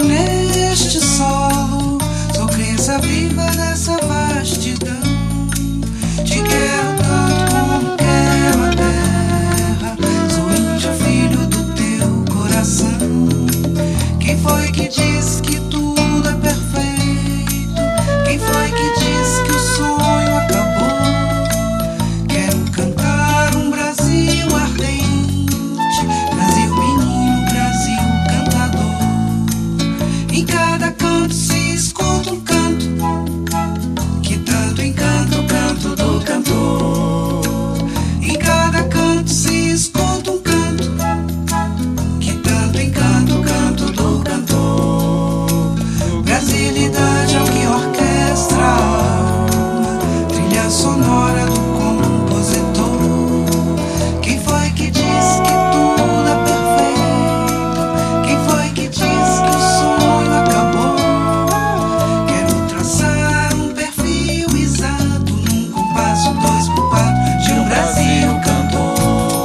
neste solo, sou crença viva dessa vastidão. Te quero tanto como quero a terra, sou índio, filho do teu coração. Quem foi que disse que tudo é perfeito? Quem foi que disse que o sonho acabou? Quero cantar um Brasil ardente, Brasil menino, Brasil cantador. Em cada canto se escuta um canto que tanto encanta o canto do cantor. Em cada canto se escuta um canto que tanto encanta o canto do cantor. Brasilidade é o que orquestra a alma, trilha sonora do compositor. Quem foi que disse que tudo é perfeito? Quem foi que disse que o sonho acabou? Quero traçar um perfil exato num compasso 2x4 de um Brasil cantor.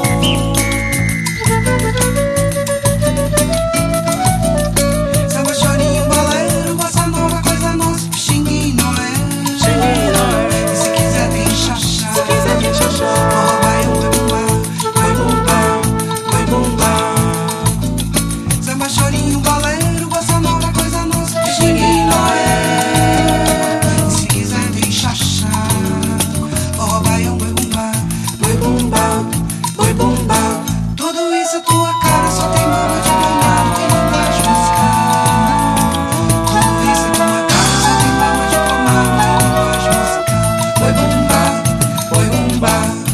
Samba, chorinho, bolero, bossa nova, coisa nossa, Pixinguinha, Noé. E se quiser tem xaxá, forró, baião, boi bumbá, boi bumbá. Samba, chorinho, bolero, bossa nova, coisa nossa, Pixinguinha, Noé. E se quiser tem xaxá, forró, baião, boi bumbá, boi bumbá, boi bumbá. Tudo isso é tua cara, só tem mama diplomado que não faz musical. Tudo isso é tua cara, só tem mama diplomado que não faz musical. Boi bumbá, boi bumbá.